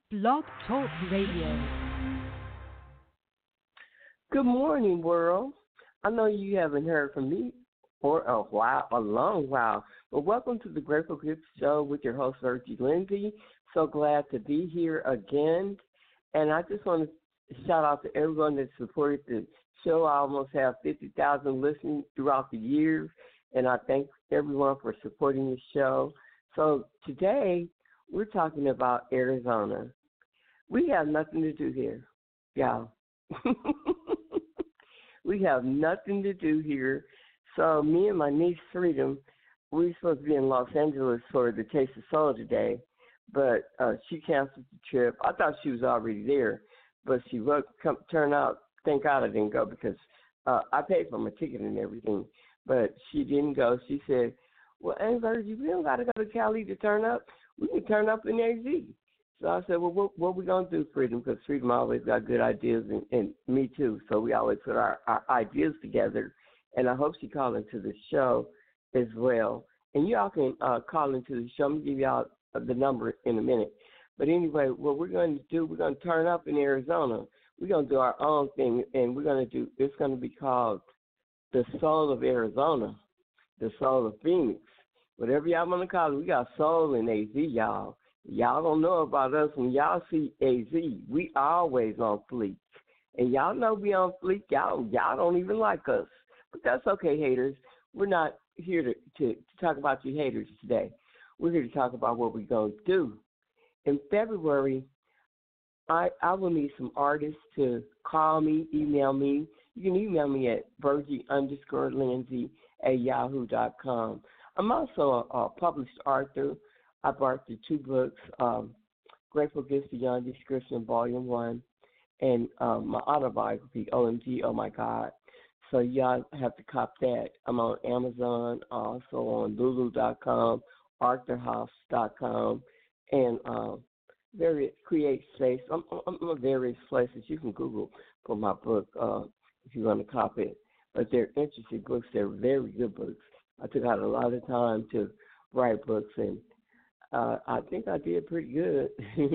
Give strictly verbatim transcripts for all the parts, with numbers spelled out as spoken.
Blog Talk Radio. Good morning, world. I know you haven't heard from me for a while, a long while, but welcome to the Grateful Gifts Show with your host, Virgie Lindsay. So glad to be here again. And I just want to shout out to everyone that supported the show. I almost have fifty thousand listening throughout the years, and I thank everyone for supporting the show. So today, we're talking about Arizona. We have nothing to do here, y'all. We have nothing to do here. So me and my niece Freedom, we were supposed to be in Los Angeles for the Taste of Soul today, but uh, she canceled the trip. I thought she was already there, but she was come turn out. Thank God I didn't go because uh, I paid for my ticket and everything, but she didn't go. She said, "Well, Aunt Virgie, we don't got to go to Cali to turn up. We can turn up in A Z." So I said, well, what, what we going to do, Freedom? Because Freedom always got good ideas, and, and me too. So we always put our, our ideas together. And I hope she called into the show as well. And y'all can uh, call into the show. I'm going to give y'all the number in a minute. But anyway, what we're going to do, we're going to turn up in Arizona. We're going to do our own thing, and we're going to do, it's going to be called the Soul of Arizona, the Soul of Phoenix. Whatever y'all want to call it, we got soul in A Z, y'all. Y'all don't know about us. When y'all see A Z, we always on fleek. And y'all know we on fleek. Y'all y'all don't even like us. But that's okay, haters. We're not here to, to, to talk about you haters today. We're here to talk about what we're going to do. In February, I, I will need some artists to call me, email me. You can email me at Virgie underscore Lindsay at yahoo dot com. I'm also a, a published author. I've authored two books, um, Grateful Gifts Beyond Description, Volume one, and um, my autobiography, O M G, Oh My God. So y'all have to cop that. I'm on Amazon, also on Lulu dot com, Arthur House dot com, and um, various Create Space. I'm, I'm on various places. You can Google for my book uh, if you want to cop it. But they're interesting books. They're very good books. I took out a lot of time to write books, and Uh, I think I did pretty good.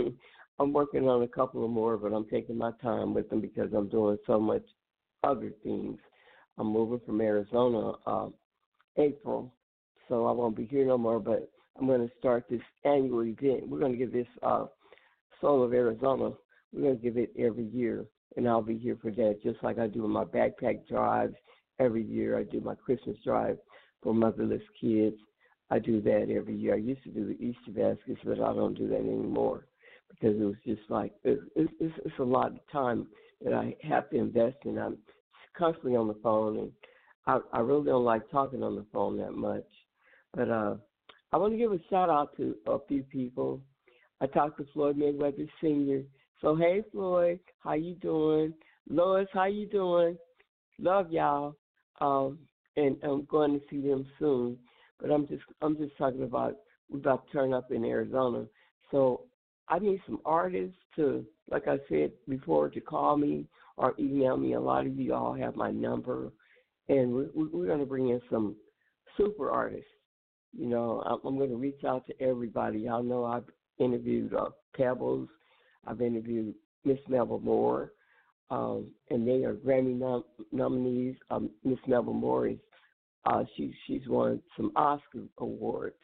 I'm working on a couple of more, but I'm taking my time with them because I'm doing so much other things. I'm moving from Arizona uh, April, so I won't be here no more, but I'm going to start this annual event. We're going to give this uh, Soul of Arizona, we're going to give it every year, and I'll be here for that, just like I do in my backpack drives every year. I do my Christmas drive for motherless kids. I do that every year. I used to do the Easter baskets, but I don't do that anymore because it was just like it, it, it's, it's a lot of time that I have to invest in. I'm constantly on the phone, and I, I really don't like talking on the phone that much. But uh, I want to give a shout out to a few people. I talked to Floyd Mayweather Senior So hey, Floyd, how you doing? Lois, how you doing? Love y'all, um, and I'm going to see them soon. But I'm just I'm just talking about we're about to turn up in Arizona. So I need some artists to, like I said before, to call me or email me. A lot of you all have my number, and we're, we're going to bring in some super artists. You know, I'm, I'm going to reach out to everybody. Y'all know I've interviewed uh, Pebbles. I've interviewed Miss Melba Moore, um, and they are Grammy nom- nominees. Um, Miss Melba Moore is Uh, she she's won some Oscar awards,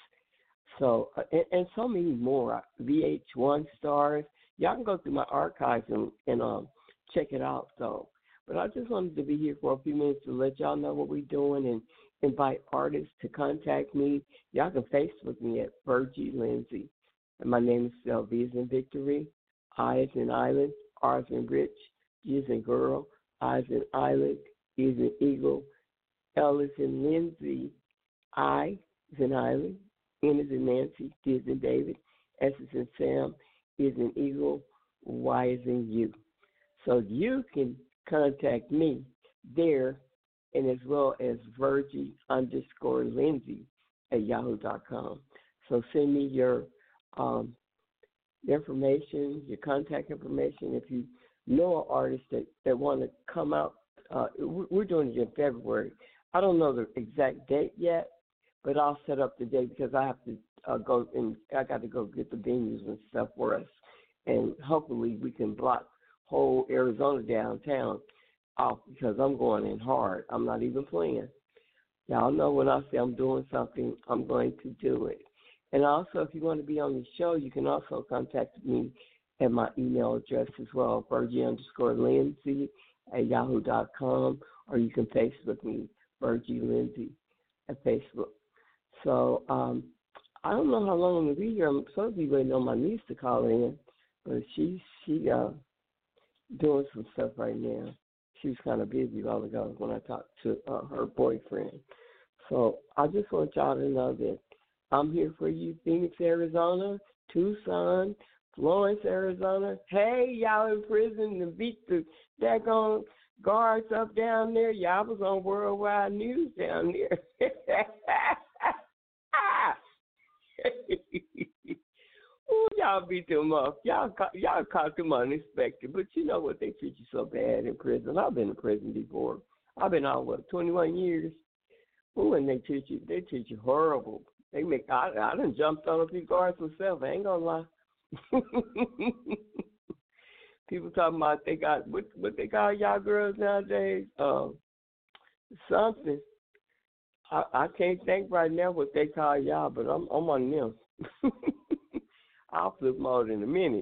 so uh, and, and so many more. V H one stars. Y'all can go through my archives and, and um check it out. So, but I just wanted to be here for a few minutes to let y'all know what we're doing and invite artists to contact me. Y'all can Facebook me at Virgie Lindsay, and my name is spelled V as in Victory, I as in Island, R as in Rich, G as in Girl, I as in Island, E as in Eagle. L is in Lindsay, I is in Island, N is in Nancy, D is in David, S is in Sam, E is in Eagle, Y is in you. So you can contact me there, and as well as Virgie underscore Lindsay at yahoo dot com. So send me your um, information, your contact information. If you know an artist that, that want to come out, uh, we're doing it in February. I don't know the exact date yet, but I'll set up the date because I have to uh, go and I got to go get the venues and stuff for us. and hopefully we can block whole Arizona downtown off because I'm going in hard. I'm not even playing. Y'all know when I say I'm doing something, I'm going to do it. And also, if you want to be on the show, you can also contact me at my email address as well, Virgie underscore Lindsay at yahoo dot com, or you can Facebook me, Virgie Lindsay at Facebook. So um, I don't know how long I'm going to be here. I'm supposed to be waiting on my niece to call in, but she she uh, doing some stuff right now. She was kind of busy a while ago when I talked to uh, her boyfriend. So I just want y'all to know that I'm here for you, Phoenix, Arizona, Tucson, Florence, Arizona. Hey, y'all in prison and beat the daggone guards up down there. Y'all was on worldwide news down there. Ooh, y'all beat them up. Y'all caught, y'all caught them unexpected. But you know what? They treat you so bad in prison. I've been in prison before. I've been out, what, twenty-one years? Ooh, and they treat you, they treat you horrible. They make, I, I done jumped on a few guards myself. I ain't gonna lie. People talking about they got, what, what they call y'all girls nowadays? Um, something. I, I can't think right now what they call y'all, but I'm, I'm on them. I'll flip them out in a minute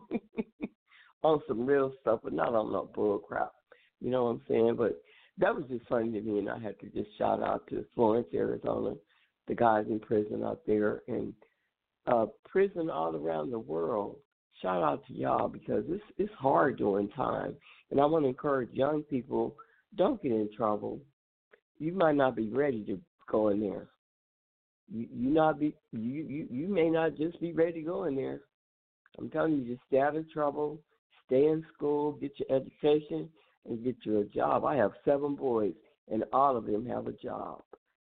on some real stuff, but not on no bull crap. You know what I'm saying? But that was just funny to me, and I had to just shout out to Florence, Arizona, the guys in prison out there, and uh, prison all around the world. Shout out to y'all because it's, it's hard during time, and I want to encourage young people, don't get in trouble. You might not be ready to go in there. You, you not be you, you you may not just be ready to go in there. I'm telling you, just stay out of trouble, stay in school, get your education, and get you a job. I have seven boys, and all of them have a job.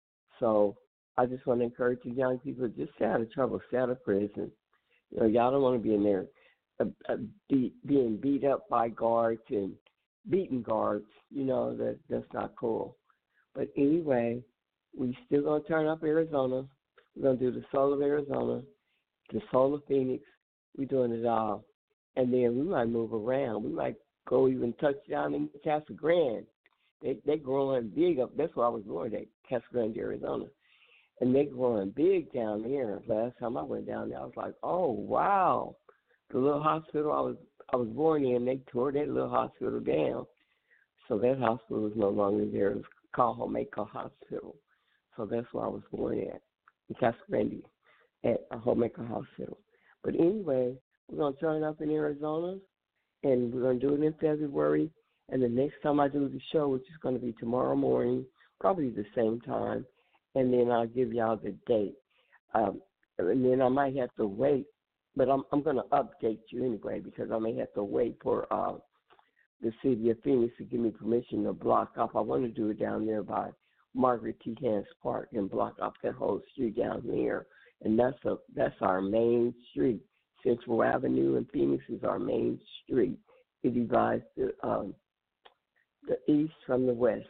So I just want to encourage you young people, just stay out of trouble, stay out of prison. You know, y'all don't want to be in there uh, uh, be, being beat up by guards and beating guards. You know, that that's not cool. But anyway, we still going to turn up Arizona. We're going to do the soul of Arizona, the soul of Phoenix. We're doing it all. And then we might move around. We might go even touch down in Casa Grande. They, they're growing big up. That's where I was born at, Casa Grande, Arizona. And they're growing big down there. Last time I went down there, I was like, oh, wow. The little hospital I was I was born in, they tore that little hospital down. So that hospital is no longer there. It's called Homemaker Hospital. So that's where I was born at, in Casa Grande, at a Homemaker Hospital. But anyway, we're going to turn up in Arizona, and we're going to do it in February. And the next time I do the show, which is going to be tomorrow morning, probably the same time, and then I'll give y'all the date. Um, and then I might have to wait, but I'm, I'm going to update you anyway because I may have to wait for uh, the city of Phoenix to give me permission to block off. I want to do it down there by Margaret T. Hans Park and block off that whole street down there. And that's a that's our main street. Central Avenue in Phoenix is our main street. It divides the um, the east from the west.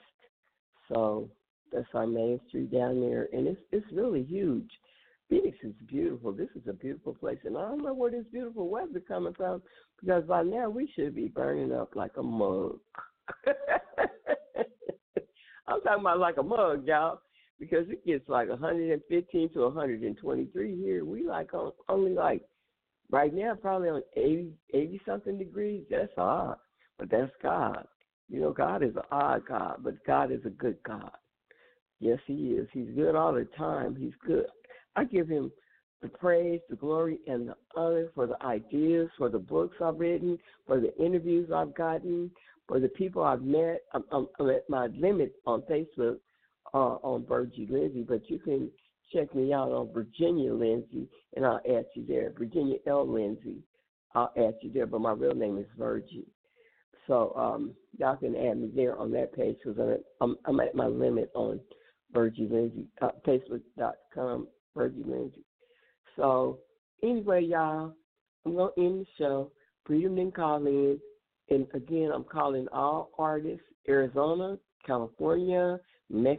So that's our main street down there, and it's it's really huge. Phoenix is beautiful. This is a beautiful place, and I don't know where this beautiful weather coming from because by now we should be burning up like a mug. I'm talking about like a mug, y'all, because it gets like one hundred fifteen to one hundred twenty-three here. We like on, only like right now probably on eighty, eighty something degrees. That's odd, but that's God. You know, God is an odd God, but God is a good God. Yes, he is. He's good all the time. He's good. I give him the praise, the glory, and the honor for the ideas, for the books I've written, for the interviews I've gotten, for the people I've met. I'm, I'm, I'm at my limit on Facebook uh, on Virgie Lindsay, but you can check me out on Virginia Lindsay, and I'll add you there. Virginia L. Lindsay, I'll add you there, but my real name is Virgie. So um, y'all can add me there on that page because I'm, I'm at my limit on Virgie Lindsay, uh, Facebook dot com, Virgie Lindsay. So anyway, y'all, I'm going to end the show. Freedom then call in. And again, I'm calling all artists, Arizona, California,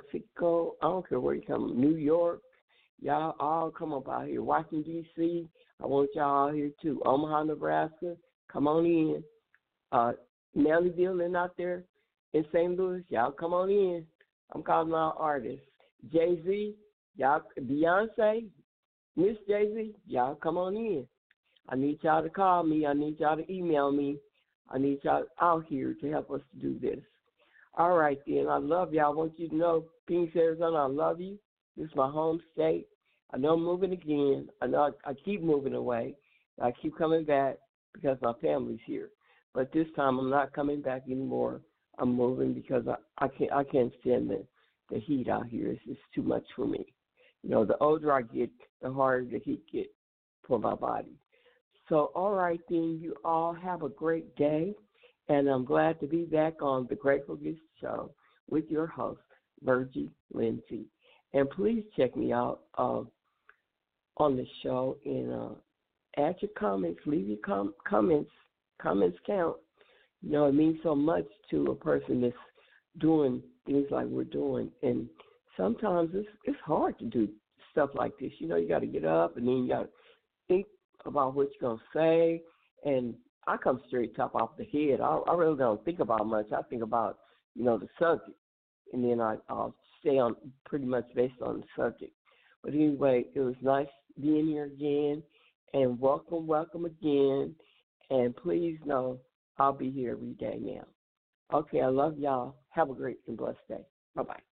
Mexico, I don't care where you come, New York. Y'all all come up out here. Washington, D C, I want y'all out here too. Omaha, Nebraska, come on in. Uh, Nellyville and out there in Saint Louis, y'all come on in. I'm calling out artists. Jay-Z, y'all, Beyonce, Miss Jay-Z, y'all come on in. I need y'all to call me. I need y'all to email me. I need y'all out here to help us to do this. All right, then. I love y'all. I want you to know, Phoenix, Arizona, I love you. This is my home state. I know I'm moving again. I know I, I keep moving away. I keep coming back because my family's here. But this time I'm not coming back anymore. I'm moving because I, I can't I can't stand the, the heat out here. It's, it's too much for me. You know, the older I get, the harder the heat gets for my body. So, all right, then, you all have a great day. And I'm glad to be back on the Grateful Gift Show with your host, Virgie Lindsay. And please check me out uh, on the show and uh, add your comments, leave your com- comments. Comments count. You know, it means so much to a person that's doing things like we're doing. And sometimes it's it's hard to do stuff like this. You know, you got to get up and then you got to think about what you're going to say. And I come straight top off the head. I, I really don't think about much. I think about, you know, the subject. And then I, I'll stay on pretty much based on the subject. But anyway, it was nice being here again. And welcome, welcome again. And please know I'll be here every day now. Okay, I love y'all. Have a great and blessed day. Bye-bye.